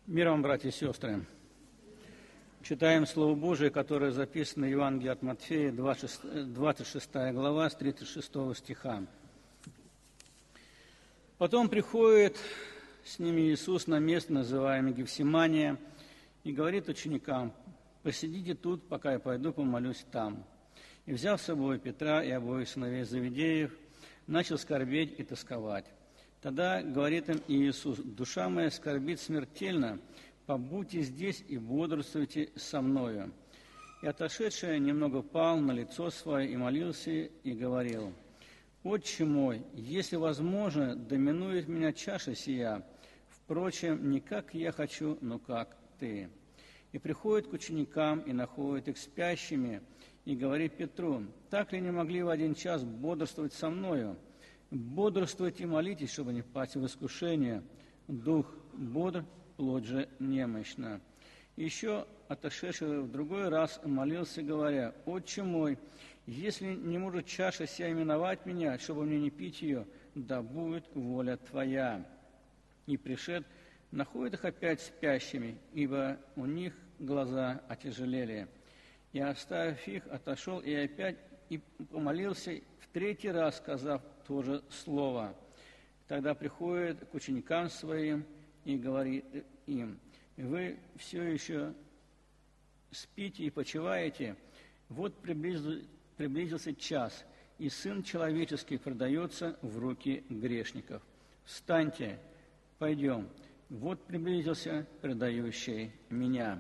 Мир вам, братья и сестры! Читаем Слово Божие, которое записано в Евангелии от Матфея, 26 глава, с 36 стиха. «Потом приходит с ними Иисус на место, называемое Гефсимания, и говорит ученикам: „Посидите тут, пока я пойду помолюсь там“. И, взяв с собой Петра и обоих сыновей Завидеев, начал скорбеть и тосковать. Тогда говорит им Иисус: „Душа моя скорбит смертельно, побудьте здесь и бодрствуйте со мною“. И отошедший немного пал на лицо свое и молился, и говорил: „Отче мой, если возможно, доминует меня чаша сия, впрочем, не как я хочу, но как ты“. И приходит к ученикам и находит их спящими, и говорит Петру: „Так ли не могли в один час бодрствовать со мною? Бодрствуйте и молитесь, чтобы не впасть в искушение. Дух бодр, плоть же немощна“. Еще отошедший в другой раз молился, говоря: „Отче мой, если не может чаша сия именовать меня, чтобы мне не пить ее, да будет воля Твоя“. И пришед, находит их опять спящими, ибо у них глаза отяжелели. И, оставив их, отошел и опять и помолился, в третий раз сказав то же слово. Тогда приходит к ученикам своим и говорит им: „Вы все еще спите и почиваете? Вот приблизился час, и Сын Человеческий предается в руки грешников. Встаньте, пойдем, вот приблизился предающий меня“».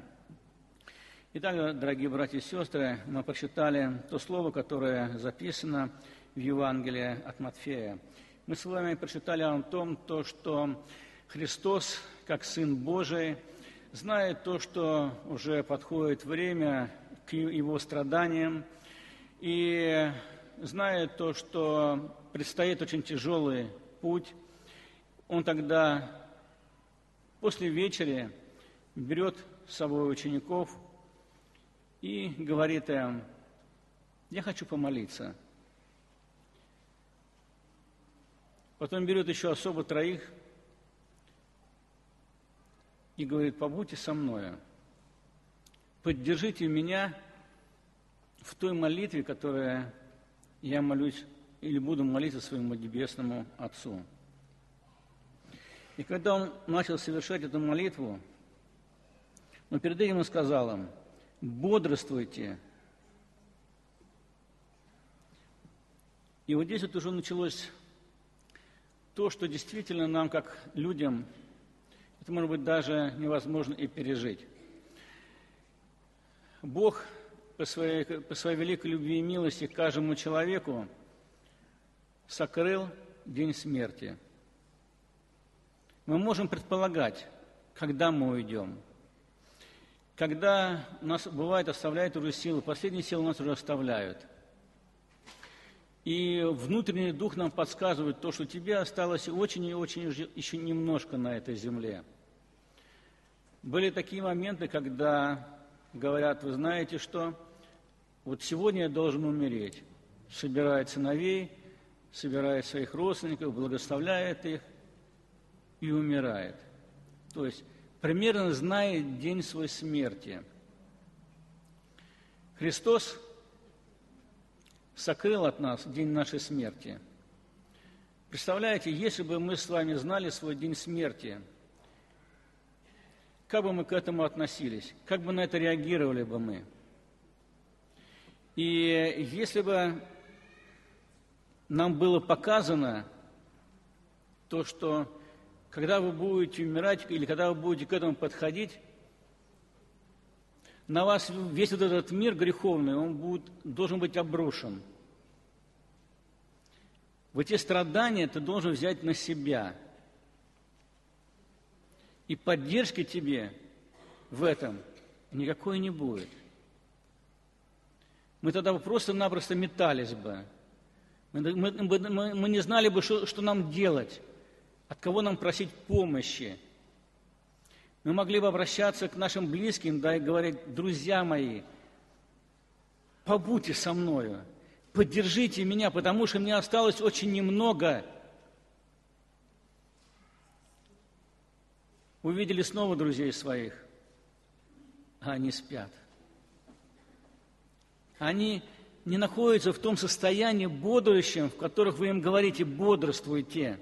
Итак, дорогие братья и сестры, мы прочитали то слово, которое записано в Евангелии от Матфея. Мы с вами прочитали о том, что Христос, как Сын Божий, знает то, что уже подходит время к Его страданиям, и знает то, что предстоит очень тяжелый путь. Он тогда после вечери берет с собой учеников и говорит им: „Я хочу помолиться“. Потом берет еще особо троих и говорит: „Побудьте со мною, поддержите меня в той молитве, которой я молюсь или буду молиться своему Небесному Отцу“. И когда он начал совершать эту молитву, но перед этим он сказал им: „Бодрствуйте“. И вот здесь вот уже началось то, что действительно нам, как людям, это, может быть, даже невозможно и пережить. Бог по своей великой любви и милости к каждому человеку сокрыл день смерти. Мы можем предполагать, когда мы уйдем. Когда нас, бывает, оставляют уже силы, последние силы нас уже оставляют. И внутренний дух нам подсказывает то, что тебе осталось очень и очень еще немножко на этой земле. Были такие моменты, когда говорят: „Вы знаете что, вот сегодня я должен умереть“. Собирает сыновей, собирает своих родственников, благословляет их и умирает. То есть примерно знает день своей смерти. Христос сокрыл от нас день нашей смерти. Представляете, если бы мы с вами знали свой день смерти, как бы мы к этому относились, как бы на это реагировали бы мы? И если бы нам было показано то, что когда вы будете умирать или когда вы будете к этому подходить, на вас весь вот этот мир греховный, он должен быть обрушен. Вот эти страдания ты должен взять на себя. И поддержки тебе в этом никакой не будет. Мы тогда бы просто-напросто метались бы. Мы не знали бы, что нам делать, от кого нам просить помощи. Мы могли бы обращаться к нашим близким, да, и говорить: „Друзья мои, побудьте со мною, поддержите меня, потому что мне осталось очень немного“. увидели снова друзей своих, а они спят. Они не находятся в том состоянии бодрствующем, в которых вы им говорите: бодрствуйте.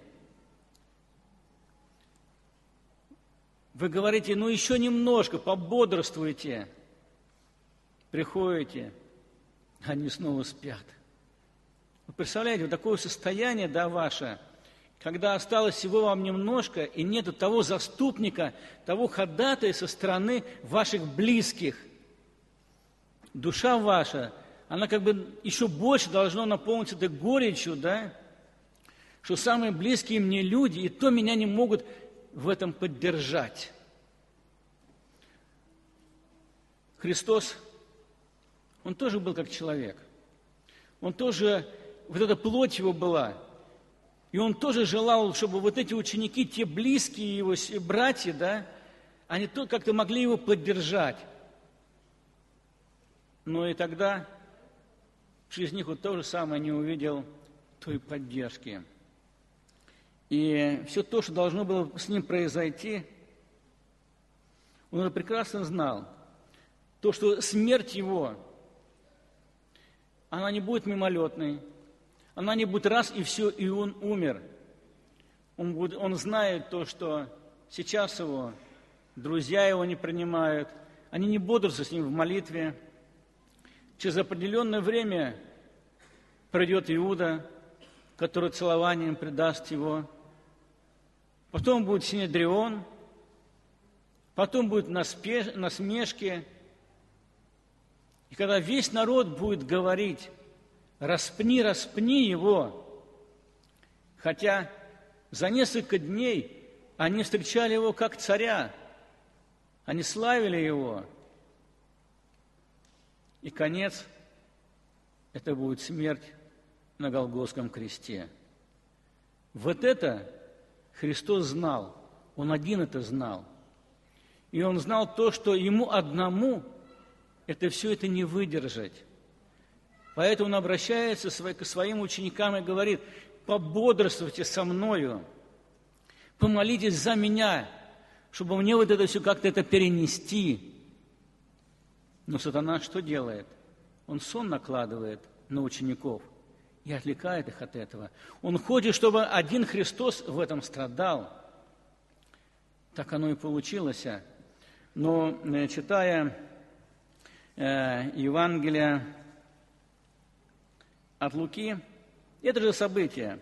Вы говорите: ну еще немножко, пободрствуйте. Приходите, они снова спят. Вы представляете, вот такое состояние, да, ваше, когда осталось всего вам немножко, и нет того заступника, того ходатая со стороны ваших близких. Душа ваша, она как бы еще больше должна наполниться этой горечью, да, что самые близкие мне люди, и то меня не могут в этом поддержать. Христос, Он тоже был как человек. Он тоже, вот эта плоть Его была. И Он тоже желал, чтобы вот эти ученики, те близкие Его братья, да, они тоже как-то могли Его поддержать. Но и тогда через них вот то же самое не увидел той поддержки. И все то, что должно было с ним произойти, он уже прекрасно знал. То, что смерть его, она не будет мимолетной, она не будет раз и все, и он умер. Он знает то, что сейчас его друзья его не принимают, они не бодрствуют с ним в молитве. Через определенное время придет Иуда, который целованием предаст его. Потом будет Синедрион, потом будут насмешки. И когда весь народ будет говорить: распни, распни его, хотя за несколько дней они встречали его как царя, они славили его. И конец – это будет смерть на Голгофском кресте. Вот это Христос знал, Он один это знал. И Он знал то, что Ему одному это все это не выдержать. Поэтому Он обращается к своим ученикам и говорит: пободрствуйте со мною, помолитесь за меня, чтобы мне вот это все как-то это перенести. Но сатана что делает? Он сон накладывает на учеников и отвлекает их от этого. Он хочет, чтобы один Христос в этом страдал. Так оно и получилось. Но читая Евангелие от Луки, это же событие.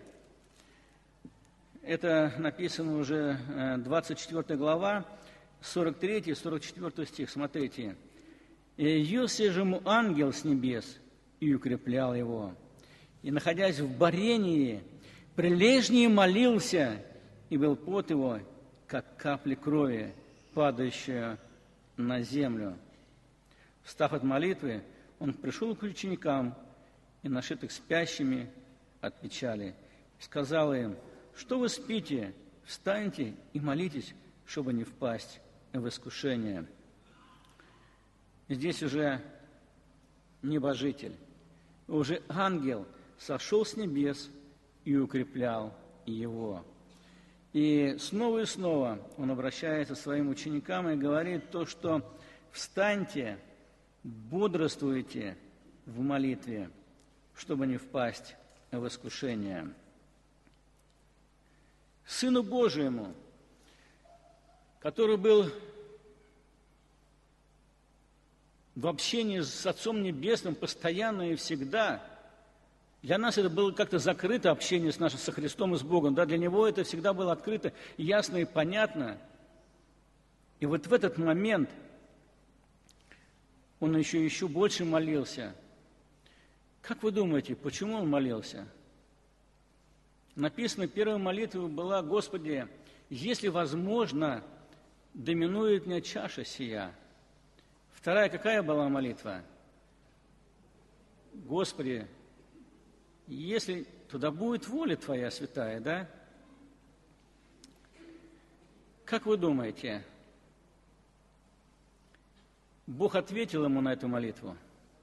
Это написано уже 24 глава, 43-44 стих. Смотрите. «И явился же ему ангел с небес, и укреплял его. И, находясь в борении, прилежнее молился, и был пот его, как капли крови, падающая на землю. Встав от молитвы, он пришел к ученикам, и, нашитых спящими от печали, сказал им: что вы спите? Встаньте и молитесь, чтобы не впасть в искушение». Здесь уже небожитель, уже ангел сошел с небес и укреплял его. И снова он обращается к своим ученикам и говорит то, что встаньте, бодрствуйте в молитве, чтобы не впасть в искушение. Сыну Божьему, который был в общении с Отцом Небесным постоянно и всегда. Для нас это было как-то закрыто общение со Христом и с Богом. Да? Для Него это всегда было открыто, ясно и понятно. И вот в этот момент Он еще больше молился. Как вы думаете, почему Он молился? Написано, первая молитва была: «Господи, если возможно, доминует мне чаша сия». Вторая какая была молитва? Господи, если туда будет воля Твоя святая, да? Как вы думаете, Бог ответил ему на эту молитву?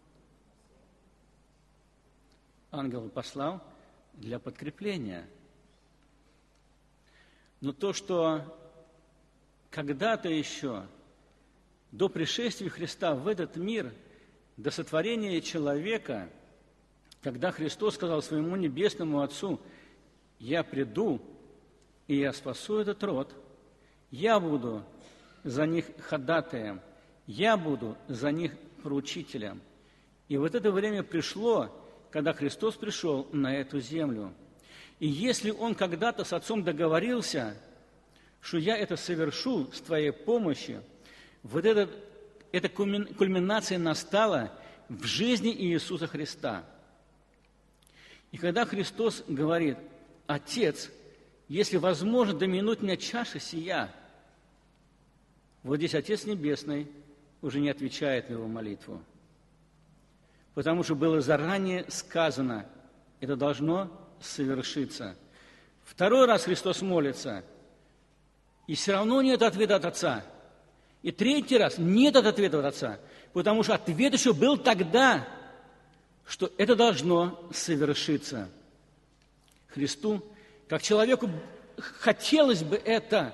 Ангел послал для подкрепления. Но то, что когда-то еще, до пришествия Христа в этот мир, до сотворения человека, когда Христос сказал своему небесному Отцу: «Я приду, и я спасу этот род, я буду за них ходатаем, я буду за них поручителем». И вот это время пришло, когда Христос пришел на эту землю. И если Он когда-то с Отцом договорился, что я это совершу с Твоей помощью, вот эта кульминация настала в жизни Иисуса Христа. И когда Христос говорит: «Отец, если возможно, доминуть меня чаша сия», вот здесь Отец Небесный уже не отвечает на его молитву, потому что было заранее сказано, это должно совершиться. Второй раз Христос молится, и все равно нет ответа от Отца. И третий раз нет ответа от Отца, потому что ответ еще был тогда, что это должно совершиться. Христу, как человеку, хотелось бы это,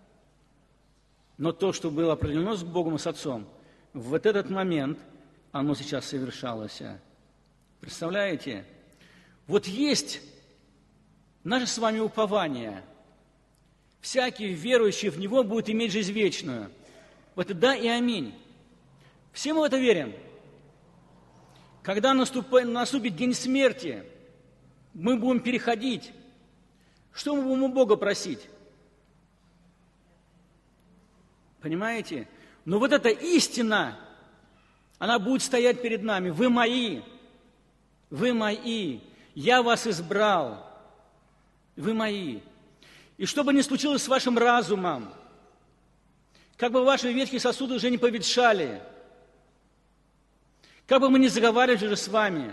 но то, что было определено с Богом и с Отцом, в этот момент оно сейчас совершалось. Представляете? Вот есть наше с вами упование. Всякий верующий в Него будет иметь жизнь вечную. Вот это да и аминь. Все мы в это верим. Когда наступит день смерти, мы будем переходить. Что мы будем у Бога просить? Понимаете? Но вот эта истина, она будет стоять перед нами. Вы мои, я вас избрал, вы мои. И что бы ни случилось с вашим разумом, как бы ваши ветхие сосуды уже не поветшали, как бы мы ни заговаривали уже с вами,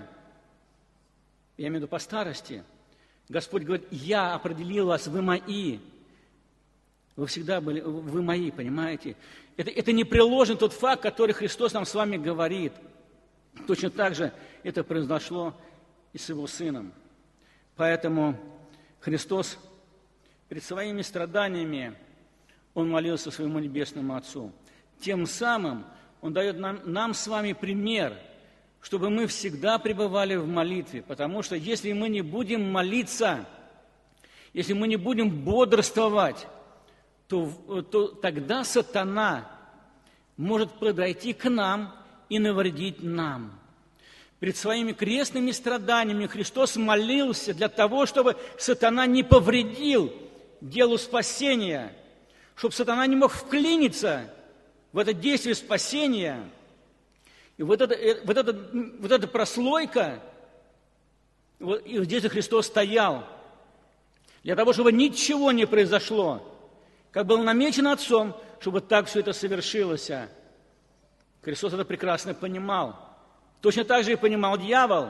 я имею в виду по старости, Господь говорит: я определил вас, вы мои. Вы всегда были, вы мои, понимаете? Это непреложен тот факт, который Христос нам с вами говорит. Точно так же это произошло и с Его Сыном. Поэтому Христос перед своими страданиями, Он молился своему Небесному Отцу. Тем самым Он дает нам с вами пример, чтобы мы всегда пребывали в молитве. Потому что если мы не будем молиться, если мы не будем бодрствовать, то тогда сатана может подойти к нам и навредить нам. Перед своими крестными страданиями Христос молился для того, чтобы сатана не повредил делу спасения, чтобы сатана не мог вклиниться в это действие спасения. И вот эта прослойка, и здесь Христос стоял, для того, чтобы ничего не произошло, как было намечено Отцом, чтобы так все это совершилось. Христос это прекрасно понимал. Точно так же и понимал дьявол.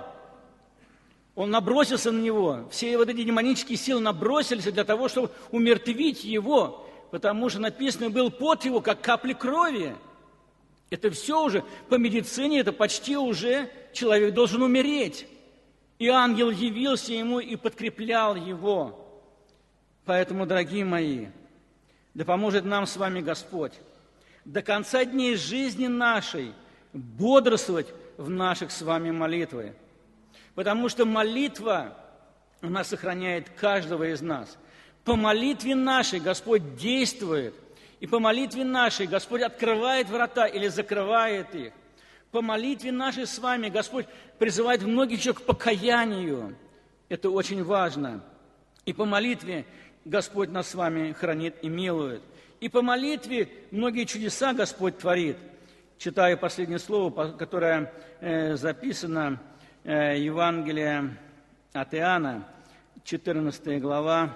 Он набросился на него. Все вот эти демонические силы набросились для того, чтобы умертвить его, потому что написано, был пот его, как капли крови. Это все уже по медицине, это почти уже человек должен умереть. И ангел явился ему и подкреплял его. Поэтому, дорогие мои, да поможет нам с вами Господь до конца дней жизни нашей бодрствовать в наших с вами молитвах. Потому что молитва, она сохраняет каждого из нас. По молитве нашей Господь действует, и по молитве нашей Господь открывает врата или закрывает их. По молитве нашей с вами Господь призывает многих еще к покаянию. Это очень важно. И по молитве Господь нас с вами хранит и милует. И по молитве многие чудеса Господь творит. Читаю последнее слово, которое записано Евангелие от Иоанна, 14 глава,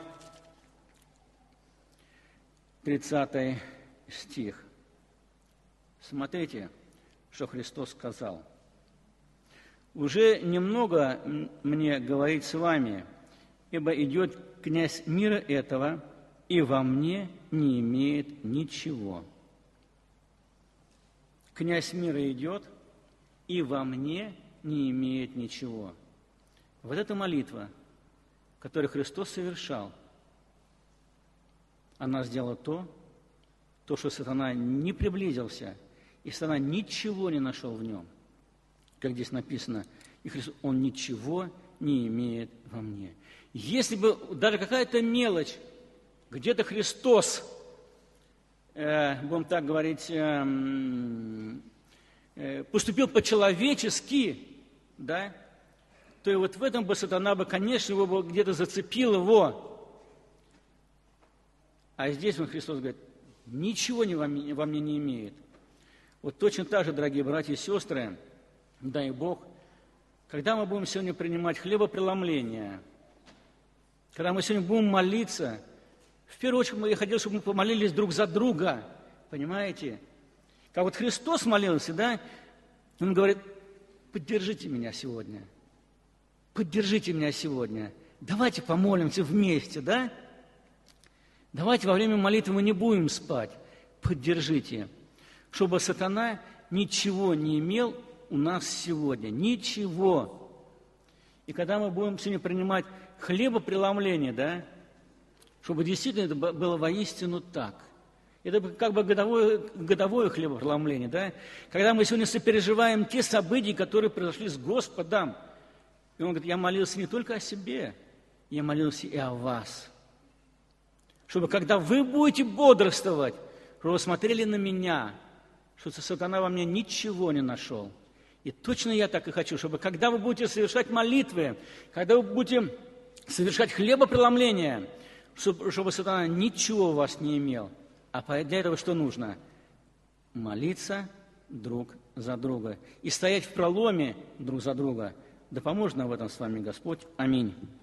30 стих. Смотрите, что Христос сказал. «Уже немного мне говорить с вами, ибо идет князь мира этого, и во мне не имеет ничего». Князь мира идет, и во мне не имеет ничего. Вот эта молитва, которую Христос совершал, она сделала то, то, что сатана не приблизился, и сатана ничего не нашел в нем. Как здесь написано, и Христос, он ничего не имеет во мне. Если бы даже какая-то мелочь, где-то Христос, будем так говорить, поступил по-человечески, да, то и вот в этом бы сатана бы, конечно, его бы где-то зацепил его. А здесь он, Христос, говорит, ничего во мне не имеет. Вот точно так же, дорогие братья и сестры, дай Бог, когда мы будем сегодня принимать хлебопреломление, когда мы сегодня будем молиться, в первую очередь я хотел, чтобы мы помолились друг за друга, понимаете? Как вот Христос молился, да, Он говорит, поддержите меня сегодня, поддержите меня сегодня, давайте помолимся вместе, да? Давайте во время молитвы мы не будем спать, поддержите, чтобы сатана ничего не имел у нас сегодня, ничего. И когда мы будем сегодня принимать хлебопреломление, да, чтобы действительно это было воистину так. Это как бы годовое хлебопреломление, да, когда мы сегодня сопереживаем те события, которые произошли с Господом. И Он говорит, я молился не только о себе, я молился и о вас. Чтобы когда вы будете бодрствовать, чтобы вы смотрели на меня, что сатана во мне ничего не нашел. И точно я так и хочу, чтобы когда вы будете совершать молитвы, когда вы будете совершать хлебопреломление, чтобы сатана ничего у вас не имел. А для этого что нужно? Молиться друг за друга и стоять в проломе друг за друга. Да поможет нам в этом с вами Господь. Аминь.